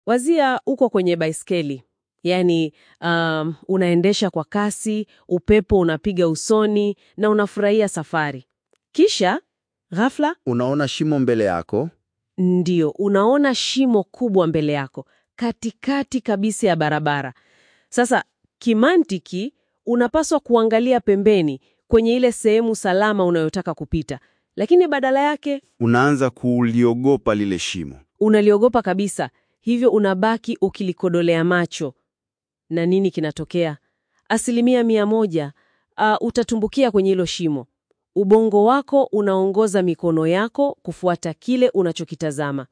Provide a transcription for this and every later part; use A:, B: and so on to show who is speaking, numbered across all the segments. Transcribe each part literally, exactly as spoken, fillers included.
A: Wazia uko kwenye baiskeli. Yaani um, unaendesha kwa kasi, upepo unapiga usoni na unafurahia safari. Kisha ghafla
B: Unaona shimo mbele yako.
A: ndio unaona shimo kubwa mbele yako, katikati kabisa ya barabara. Sasa kimantiki unapaswa kuangalia pembeni kwenye ile sehemu salama unayotaka kupita. Lakini badala yake
B: Unaanza kuliogopa lile shimo.
A: unaliogopa kabisa, hivyo unabaki ukilikodolea macho. Na nini kinatokea? Asilimia mia moja uh, utatumbukia kwenye hilo shimo. Ubongo wako unaongoza mikono yako kufuata kile unachokitazama.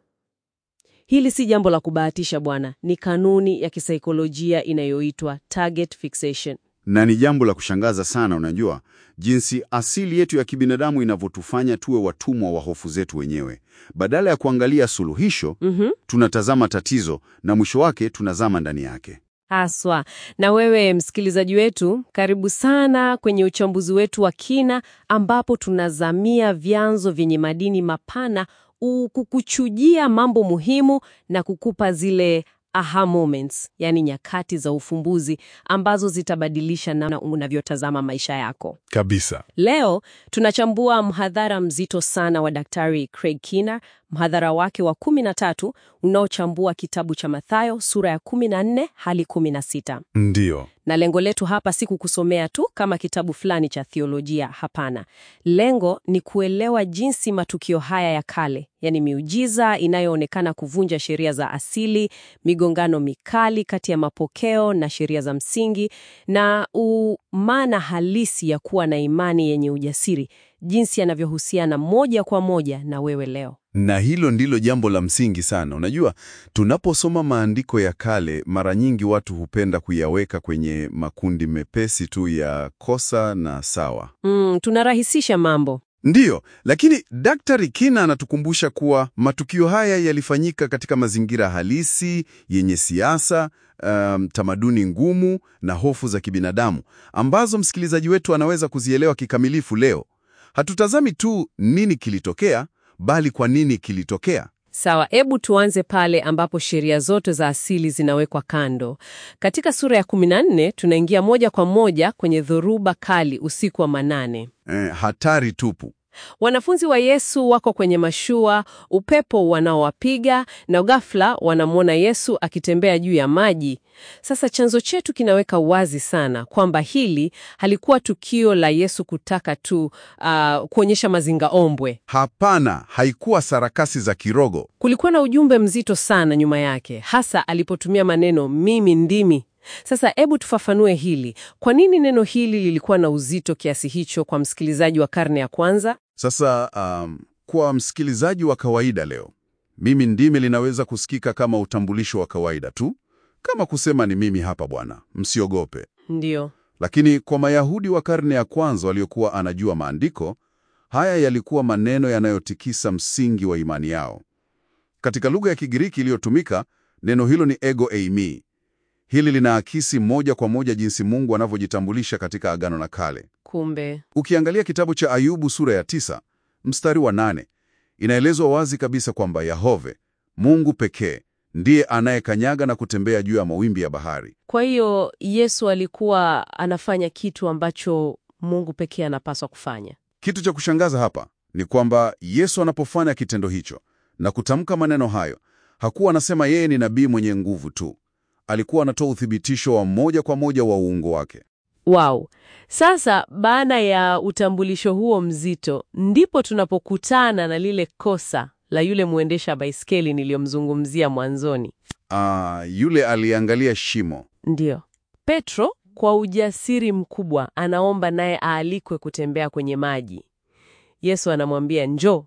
A: Hili si jambo la kubahatisha bwana, ni kanuni ya kisaikolojia inayoitwa target fixation.
B: Na ni jambo la kushangaza sana, unajua, jinsi asili yetu ya kibinadamu inavyotufanya tuwe watumwa wa hofu zetu wenyewe. Badala ya kuangalia suluhisho,
A: Mhm.
B: tunatazama tatizo na mwisho wake tunazama ndani yake.
A: Haswa. Na wewe msikilizaji wetu, karibu sana kwenye uchambuzi wetu wa kina ambapo tunazamia vyanzo vyenye madini mapana u- kukuchujia mambo muhimu na kukupa zile aha moments, yani nyakati za ufumbuzi ambazo zitabadilisha namna unavyotazama maisha yako.
C: Kabisa.
A: Leo tunachambua mhadhara mzito sana wa Daktari Craig Keener, mhadhara wake wa kumi na tatu unaochambua kitabu cha Mathayo sura ya kumi na nne hadi kumi na sita.
C: Ndiyo.
A: Na lengo letu hapa si kukusomea tu kama kitabu fulani cha theolojia, hapana. Lengo ni kuelewa jinsi matukio haya ya kale, yani miujiza inayoonekana kuvunja sheria za asili, migongano mikali kati ya mapokeo na sheria za msingi, na maana halisi ya kuwa na imani yenye ujasiri, jinsi yanavyohusiana moja kwa moja na wewe leo.
C: Na hilo ndilo jambo la msingi sana. Unajua, tunaposoma maandiko ya kale, mara nyingi watu hupenda kuyaweka kwenye makundi mepesi tu ya kosa na sawa.
A: Mm, tunarahisisha mambo.
C: Ndiyo, lakini Daktari Keener anatukumbusha kuwa matukio haya yalifanyika katika mazingira halisi, yenye siasa, um, tamaduni ngumu na hofu za kibinadamu, ambazo msikilizaji wetu anaweza kuzielewa kikamilifu leo. Hatutazami tu nini kilitokea, bali kwa nini kilitokea.
A: Sawa, hebu tuanze pale ambapo sheria zote za asili zinawekwa kando. Katika sura ya kumi na nne tunaingia moja kwa moja kwenye dhoruba kali usiku wa manane.
C: Eh, hatari tupu.
A: Wanafunzi wa Yesu wako kwenye mashua, upepo wanaowapiga, na ghafla wanamwona Yesu akitembea juu ya maji. Sasa chanzo chetu kinaweka wazi sana kwamba hili halikuwa tukio la Yesu kutaka tu uh, kuonyesha mazingaombwe.
C: Hapana, haikuwa sarakasi za kirogo.
A: Kulikuwa na ujumbe mzito sana nyuma yake, hasa alipotumia maneno mimi ndimi. Sasa hebu tufafanue hili. Kwa nini neno hili lilikuwa na uzito kiasi hicho kwa msikilizaji wa karne ya kwanza?
C: Sasa um, kwa msikilizaji wa kawaida leo, mimi ndimi linaweza kusikika kama utambulisho wa kawaida tu, kama kusema ni mimi hapa bwana, msiogope.
A: Ndiyo.
C: Lakini kwa Mayahudi wa karne ya kwanza waliokuwa anajua maandiko, haya yalikuwa maneno yanayotikisa msingi wa imani yao. Katika lugha ya Kigiriki iliyotumika, neno hilo ni ego eimi. Hili linaakisi moja kwa moja jinsi Mungu anavyojitambulisha katika Agano la Kale.
A: Kumbe.
C: Ukiangalia kitabu cha Ayubu sura ya tisa, mstari wa nane, inaelezwa wazi kabisa kwamba Yahove, Mungu pekee, ndiye anayekanyaga na kutembea juu ya mawimbi ya bahari.
A: Kwa hiyo Yesu alikuwa anafanya kitu ambacho Mungu pekee anapaswa kufanya.
C: Kitu cha kushangaza hapa ni kwamba Yesu anapofanya kitendo hicho na kutamka maneno hayo, hakuwa anasema yeye ni nabii mwenye nguvu tu. Alikuwa anatoa uthibitisho wa moja kwa moja wa uungu wake.
A: Wow. Sasa baada ya utambulisho huo mzito, ndipo tunapokutana na lile kosa la yule muendesha baiskeli niliyomzungumzia mwanzoni.
C: Ah, yule aliangalia shimo.
A: Ndiyo. Petro kwa ujasiri mkubwa anaomba naye aalikwe kutembea kwenye maji. Yesu anamwambia njoo.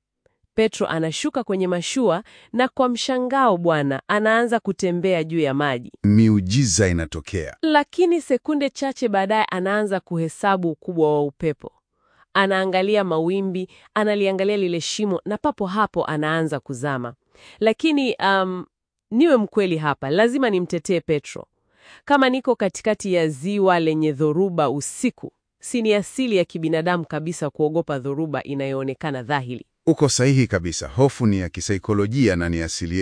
A: Petro anashuka kwenye mashua na kwa mshangao Bwana anaanza kutembea juu ya maji.
C: Miujiza inatokea.
A: Lakini sekunde chache baadaye anaanza kuhesabu ukubwa wa upepo. Anaangalia mawimbi, analiangalia lile shimo na papo hapo anaanza kuzama. Lakini um, niwe mkweli hapa, lazima nimtetee Petro. Kama niko katikati ya ziwa lenye dhoruba usiku, si ni asili ya kibinadamu kabisa kuogopa dhoruba inayoonekana dhahiri.
C: Uko sahihi kabisa. Hofu ni ya kisaikolojia na ni asili yetu.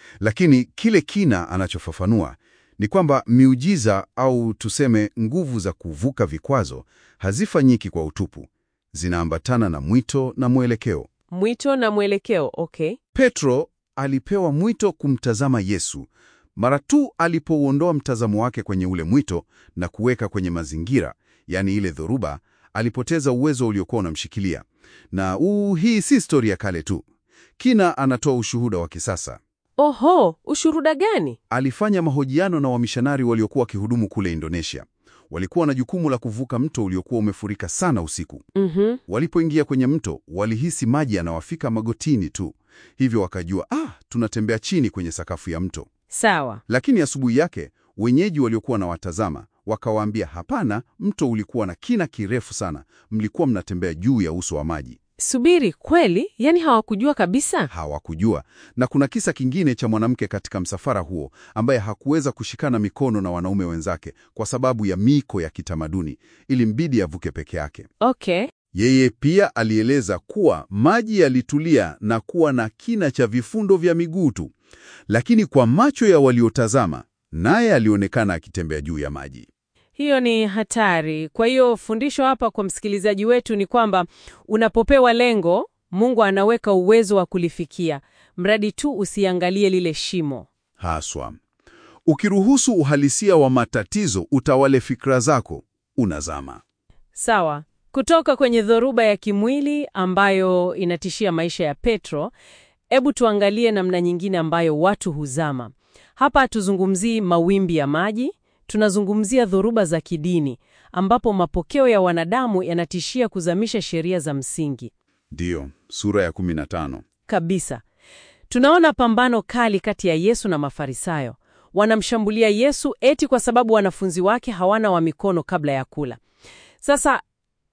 C: Lakini kile Kina anachofafanua ni kwamba miujiza au tuseme nguvu za kuvuka vikwazo hazifanyiki kwa utupu. Zinaambatana na mwito na mwelekeo.
A: Mwito na mwelekeo, okay.
C: Petro alipewa mwito kumtazama Yesu. Mara tu alipouondoa mtazamo wake kwenye ule mwito na kuweka kwenye mazingira, yani ile dhoruba, alipoteza uwezo uliokuwa unamshikilia. Na uu, hii si stori ya kale tu. Kina anatoa ushuhuda wa kisasa.
A: Oho, ushuhuda gani?
C: Alifanya mahojiano na wamishonari waliokuwa wakihudumu kule Indonesia. Walikuwa na jukumu la kuvuka mto uliokuwa umefurika sana usiku.
A: Mhm.
C: Walipoingia kwenye mto, walihisi maji yanawafika magotini tu. Hivyo wakajua, ah, tunatembea chini kwenye sakafu ya mto.
A: Sawa.
C: Lakini asubuhi yake, wenyeji waliokuwa na watazama, wakawaambia hapana, mto ulikuwa na kina kirefu sana. Mlikuwa mnatembea juu ya uso wa maji.
A: Subiri, kweli? Yaani hawakujua kabisa?
C: Hawakujua. Na kuna kisa kingine cha mwanamke katika msafara huo ambaye hakuweza kushikana mikono na wanaume wenzake kwa sababu ya miko ya kitamaduni, ili mbidi avuke peke yake.
A: Okay.
C: Yeye pia alieleza kuwa maji yalitulia na kuwa na kina cha vifundo vya miguu tu, lakini kwa macho ya waliotazama, naye alionekana akitembea juu ya maji.
A: Hiyo ni hatari. Kwa hiyo fundisho hapa kwa msikilizaji wetu ni kwamba unapopewa lengo, Mungu anaweka uwezo wa kulifikia, mradi tu usiangalie lile shimo.
C: Haswa. Ukiruhusu uhalisia wa matatizo utawale fikra zako, unazama.
A: Sawa. Kutoka kwenye dhoruba ya kimwili ambayo inatishia maisha ya Petro, hebu tuangalie namna nyingine ambayo watu huzama. Hapa hatuzungumzii mawimbi ya maji, tunazungumzia dhoruba za kidini, ambapo mapokeo ya wanadamu yanatishia kuzamisha sheria za msingi.
C: Ndiyo, sura ya kumi na tano.
A: Kabisa. Tunaona pambano kali kati ya Yesu na Mafarisayo. Wanamshambulia Yesu eti kwa sababu wanafunzi wake hawana wa mikono kabla ya kula. Sasa,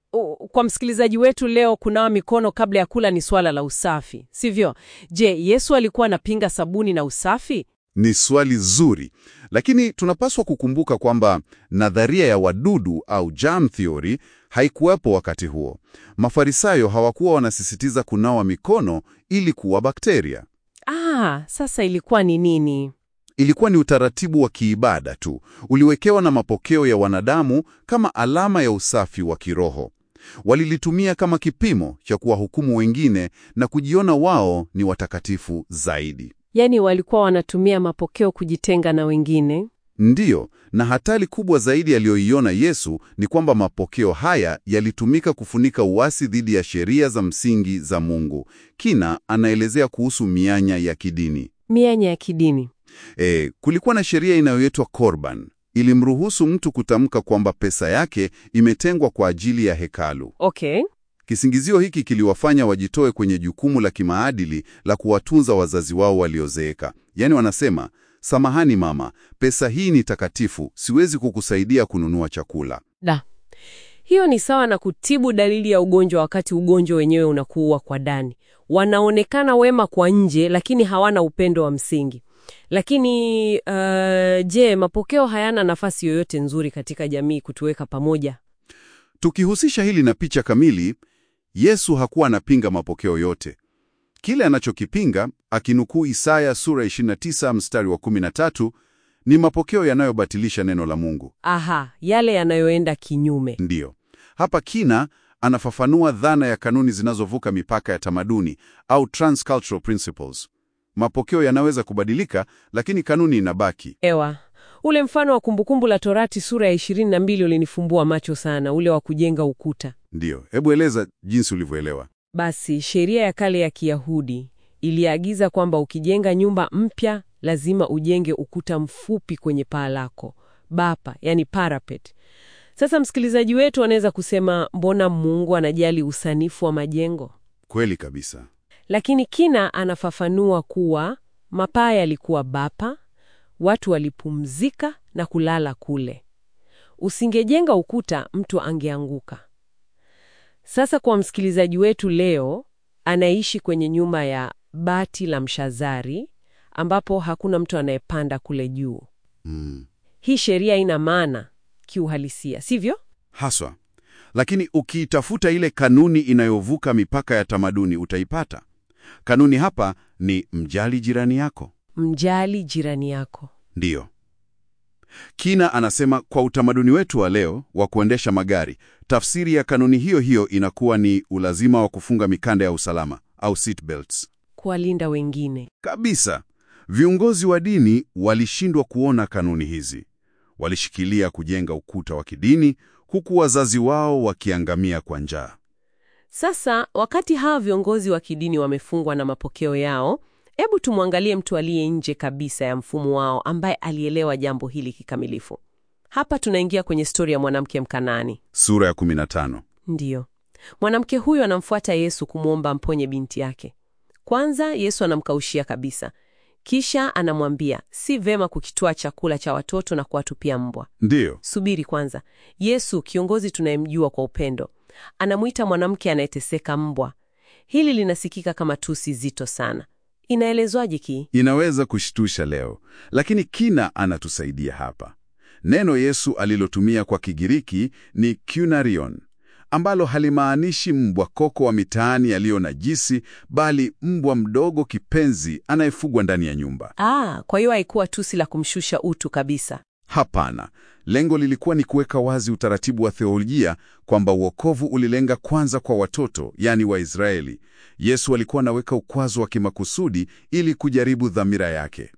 A: u, kwa msikilizaji wetu leo, kunawa mikono kabla ya kula ni swala la usafi, sivyo? Je, Yesu alikuwa anapinga sabuni na usafi?
C: Ni swali zuri, lakini tunapaswa kukumbuka kwamba nadharia ya wadudu au germ theory haikuwepo wakati huo. Mafarisayo hawakuwa wanasisitiza kunawa mikono ili kuua bakteria.
A: Ah, sasa ilikuwa ni nini?
C: Ilikuwa ni utaratibu wa kiibada tu, uliwekewa na mapokeo ya wanadamu kama alama ya usafi wa kiroho. Walilitumia kama kipimo cha kuwahukumu wengine na kujiona wao ni watakatifu zaidi.
A: Yaani walikuwa wanatumia mapokeo kujitenga na wengine?
C: Ndiyo, na hatari kubwa zaidi aliyoiona Yesu ni kwamba mapokeo haya yalitumika kufunika uasi dhidi ya sheria za msingi za Mungu. Kina anaelezea kuhusu mianya ya kidini.
A: Mianya ya kidini.
C: E, kulikuwa na sheria inayoitwa Korban. Ilimruhusu mtu kutamka kwamba pesa yake imetengwa kwa ajili ya hekalu.
A: Okay.
C: Kisingizio hiki kiliwafanya wajitoe kwenye jukumu la kimaadili la kuwatunza wazazi wao waliozeeka. Yaani wanasema, samahani mama, pesa hii ni takatifu, siwezi kukusaidia kununua chakula.
A: Da. Hiyo ni sawa na kutibu dalili ya ugonjwa wakati ugonjwa wenyewe unakuua kwa ndani. Wanaonekana wema kwa nje, lakini hawana upendo wa msingi. Lakini, uh, je, mapokeo hayana nafasi yoyote nzuri katika jamii kutuweka pamoja?
C: Tukihusisha hili na picha kamili, Yesu hakuwa anapinga mapokeo yote. Kile anachokipinga, akinukuu Isaya sura ishirini na tisa mstari wa kumi na tatu, ni mapokeo yanayobatilisha neno la Mungu.
A: Aha, yale yanayoenda kinyume.
C: Ndiyo. Hapa Kina anafafanua dhana ya kanuni zinazovuka mipaka ya tamaduni au transcultural principles. Mapokeo yanaweza kubadilika, lakini kanuni inabaki.
A: Ewa, ule mfano wa Kumbukumbu la Torati sura ya ishirini na mbili ulinifumbua macho sana, ule wa kujenga ukuta.
C: Ndiyo, hebu eleza jinsi ulivyoelewa.
A: Basi, sheria ya kale ya Kiyahudi iliagiza kwamba ukijenga nyumba mpya lazima ujenge ukuta mfupi kwenye paa lako, bapa, yani parapet. Sasa msikilizaji wetu anaweza kusema, mbona Mungu anajali usanifu wa majengo?
C: Kweli kabisa.
A: Lakini Kina anafafanua kuwa mapaa yalikuwa bapa, watu walipumzika na kulala kule. Usingejenga ukuta, mtu angeanguka. Sasa kwa msikilizaji wetu leo, anaishi kwenye nyumba ya bati la mshazari, ambapo hakuna mtu anayepanda kule juu.
C: Mm.
A: Hii sheria ina maana kiuhalisia, sivyo?
C: Haswa. Lakini ukiitafuta ile kanuni inayovuka mipaka ya tamaduni utaipata. Kanuni hapa ni mjali jirani yako.
A: mjali jirani yako.
C: Ndiyo. Kina anasema kwa utamaduni wetu wa leo wa kuendesha magari, tafsiri ya kanuni hiyo hiyo inakuwa ni ulazima wa kufunga mikanda ya usalama au seat belts.
A: Kuwalinda wengine.
C: Kabisa. Viongozi wa dini walishindwa kuona kanuni hizi. Walishikilia kujenga ukuta wa kidini huku wazazi wao wakiangamia kwa njaa.
A: Sasa, wakati hawa viongozi wa kidini wamefungwa na mapokeo yao, hebu tumwangalie mtu aliye nje kabisa ya mfumo wao ambaye alielewa jambo hili kikamilifu. Hapa tunaingia kwenye stori ya mwanamke Mkanaani.
C: Sura ya kumi na tano.
A: Ndiyo. Mwanamke huyu anamfuata Yesu kumwomba mponye binti yake. Kwanza Yesu anamkaushia kabisa. Kisha anamwambia, si vema kukitoa chakula cha watoto na kuwatupia mbwa.
C: Ndiyo.
A: Subiri kwanza. Yesu, kiongozi tunayemjua kwa upendo, anamuita mwanamke anayeteseka mbwa. Hili linasikika kama tusi zito sana. Inaelezwaje ki?
C: Inaweza kushtusha leo, lakini Kina anatusaidia hapa. Neno Yesu alilotumia kwa Kigiriki ni kunarion, ambalo halimaanishi mbwa koko wa mitaani yaliyo najisi, bali mbwa mdogo kipenzi anayefugwa ndani ya nyumba.
A: Ah, kwa hiyo haikuwa tusi la kumshusha utu kabisa.
C: Hapana. Lengo lilikuwa ni kuweka wazi utaratibu wa theolojia kwamba wokovu ulilenga kwanza kwa watoto, yani Waisraeli. Yesu alikuwa anaweka ukwazo wa kimakusudi ili kujaribu dhamira yake.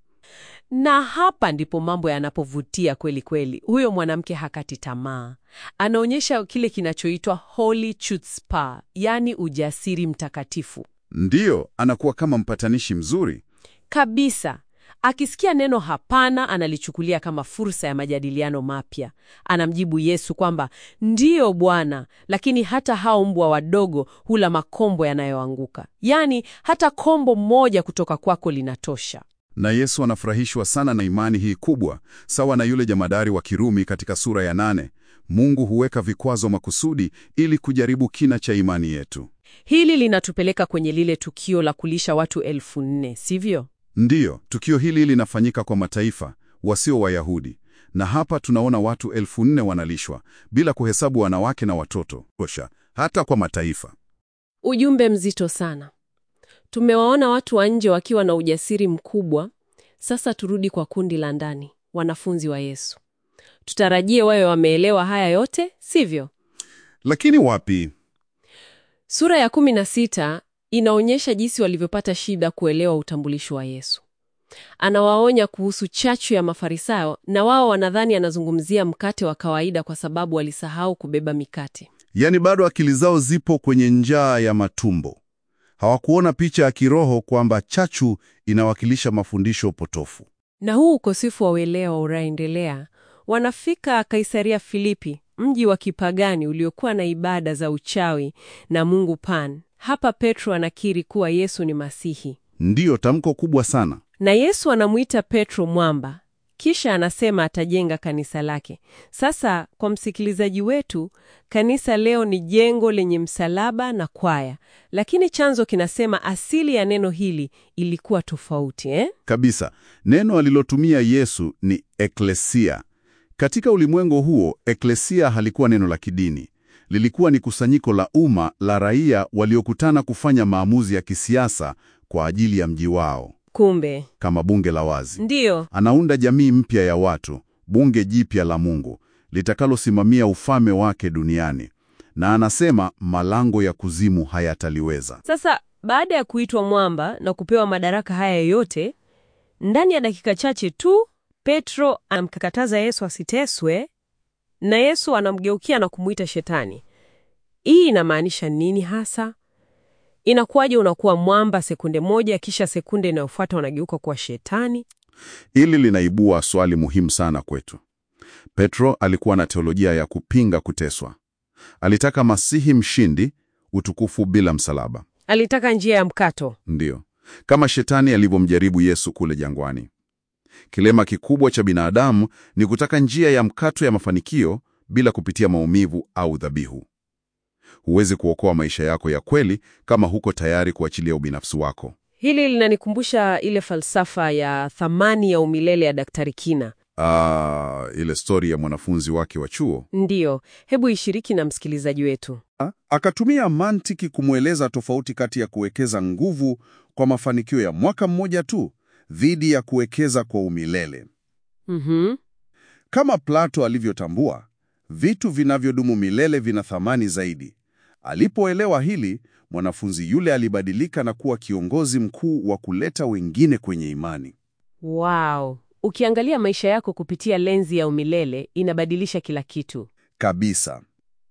A: Na hapa ndipo mambo yanapovutia kweli kweli. Huyo mwanamke hakati tamaa. Anaonyesha kile kinachoitwa holy chutzpah, yani ujasiri mtakatifu.
C: Ndiyo, anakuwa kama mpatanishi mzuri.
A: Kabisa. Akisikia neno hapana, analichukulia kama fursa ya majadiliano mapya. Anamjibu Yesu kwamba, ndiyo Bwana, lakini hata hao mbwa wadogo hula makombo yanayoanguka. Yaani, hata kombo moja kutoka kwako linatosha.
C: Na Yesu anafurahishwa sana na imani hii kubwa, sawa na yule jamadari wa Kirumi katika sura ya nane. Mungu huweka vikwazo makusudi ili kujaribu kina cha imani yetu.
A: Hili linatupeleka kwenye lile tukio la kulisha watu elfu nne, sivyo?
C: Ndiyo, tukio hili linafanyika kwa mataifa wasio Wayahudi. Na hapa tunaona watu elfu nne wanalishwa, bila kuhesabu wanawake na watoto. Tosha, hata kwa mataifa.
A: Ujumbe mzito sana. Tumewaona watu wa nje wakiwa na ujasiri mkubwa. Sasa turudi kwa kundi la ndani, wanafunzi wa Yesu. Tutarajie wawe wameelewa haya yote, sivyo?
C: Lakini wapi?
A: Sura ya kumi na sita inaonyesha jinsi walivyopata shida kuelewa utambulisho wa Yesu. Anawaonya kuhusu chachu ya Mafarisayo, na wao wanadhani anazungumzia mkate wa kawaida kwa sababu walisahau kubeba mikate.
C: Yaani bado akili zao zipo kwenye njaa ya matumbo. Hawakuona picha ya kiroho kwamba chachu inawakilisha mafundisho potofu.
A: Na huu ukosefu wa uelewa unaendelea. Wanafika Kaisaria Filipi, mji wa kipagani uliokuwa na ibada za uchawi na mungu Pan. Hapa Petro anakiri kuwa Yesu ni Masihi.
C: Ndiyo tamko kubwa sana.
A: Na Yesu anamuita Petro mwamba. Kisha anasema atajenga kanisa lake. Sasa kwa msikilizaji wetu, kanisa leo ni jengo lenye msalaba na kwaya. Lakini chanzo kinasema asili ya neno hili ilikuwa tofauti, eh?
C: Kabisa. Neno alilotumia Yesu ni eklesia. Katika ulimwengu huo, eklesia halikuwa neno la kidini. Lilikuwa ni kusanyiko la umma la raia waliokutana kufanya maamuzi ya kisiasa kwa ajili ya mji wao.
A: Kumbe
C: Kama bunge la wazi.
A: ndiyo.
C: Anaunda jamii mpya ya watu, bunge jipya la Mungu, litakalosimamia ufalme wake duniani. Na anasema malango ya kuzimu hayataliweza.
A: Sasa baada ya kuitwa mwamba na kupewa madaraka haya yote, ndani ya dakika chache tu Petro anamkataza Yesu asiteswe, na Yesu anamgeukia na kumuita shetani. Hii inamaanisha nini hasa? Inakuwaje unakuwa mwamba sekunde moja, kisha sekunde inayofuata unageuka kuwa shetani?
C: Hili linaibua swali muhimu sana kwetu. Petro alikuwa na teolojia ya kupinga kuteswa. Alitaka Masihi mshindi, utukufu bila msalaba.
A: Alitaka njia ya mkato.
C: Ndiyo, kama shetani alivyomjaribu Yesu kule jangwani. Kilema kikubwa cha binadamu ni kutaka njia ya mkato ya mafanikio bila kupitia maumivu au dhabihu. Huwezi kuokoa maisha yako ya kweli kama huko tayari kuachilia ubinafsi wako.
A: Hili linanikumbusha ile falsafa ya thamani ya umilele ya Daktari Kina.
C: Ah, ile stori ya mwanafunzi wake wa chuo.
A: Ndiyo, hebu ishiriki na msikilizaji wetu.
D: Akatumia mantiki kumweleza tofauti kati ya kuwekeza nguvu kwa mafanikio ya mwaka mmoja tu
C: dhidi ya kuwekeza kwa umilele.
A: Mhm.
C: Kama Plato alivyotambua, vitu vinavyodumu milele vina thamani zaidi. Alipoelewa hili, mwanafunzi yule alibadilika na kuwa kiongozi mkuu wa kuleta wengine kwenye imani.
A: Wow. Ukiangalia maisha yako kupitia lenzi ya umilele, inabadilisha kila kitu.
C: Kabisa.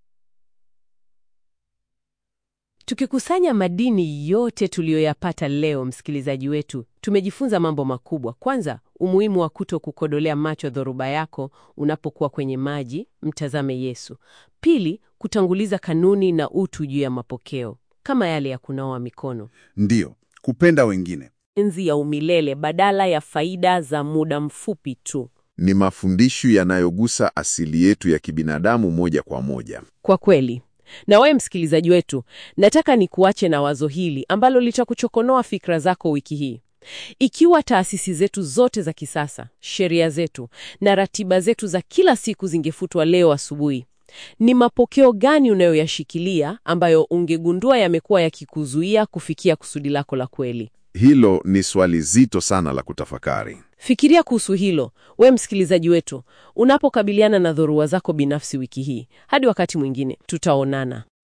A: Tukikusanya madini yote tuliyoyapata leo, msikilizaji wetu, tumejifunza mambo makubwa. Kwanza, umuhimu wa kuto kukodolea macho dhoruba yako unapokuwa kwenye maji, mtazame Yesu. Pili, kutanguliza kanuni na utu juu ya mapokeo, kama yale ya kunawa mikono.
C: Ndiyo, kupenda wengine.
A: Enzi ya umilele badala ya faida za muda mfupi tu.
D: Ni mafundisho yanayogusa asili yetu ya kibinadamu moja kwa moja.
A: Kwa kweli. Na wewe msikilizaji wetu, nataka nikuache na wazo hili ambalo litakuchokonoa fikra zako wiki hii. Ikiwa taasisi zetu zote za kisasa, sheria zetu na ratiba zetu za kila siku zingefutwa leo asubuhi, ni mapokeo gani unayoyashikilia ambayo ungegundua yamekuwa yakikuzuia kufikia kusudi lako la kweli?
D: Hilo ni swali zito sana la kutafakari.
A: Fikiria kuhusu hilo, we msikilizaji wetu, unapokabiliana na dhoruba zako binafsi wiki hii. Hadi wakati mwingine, tutaonana.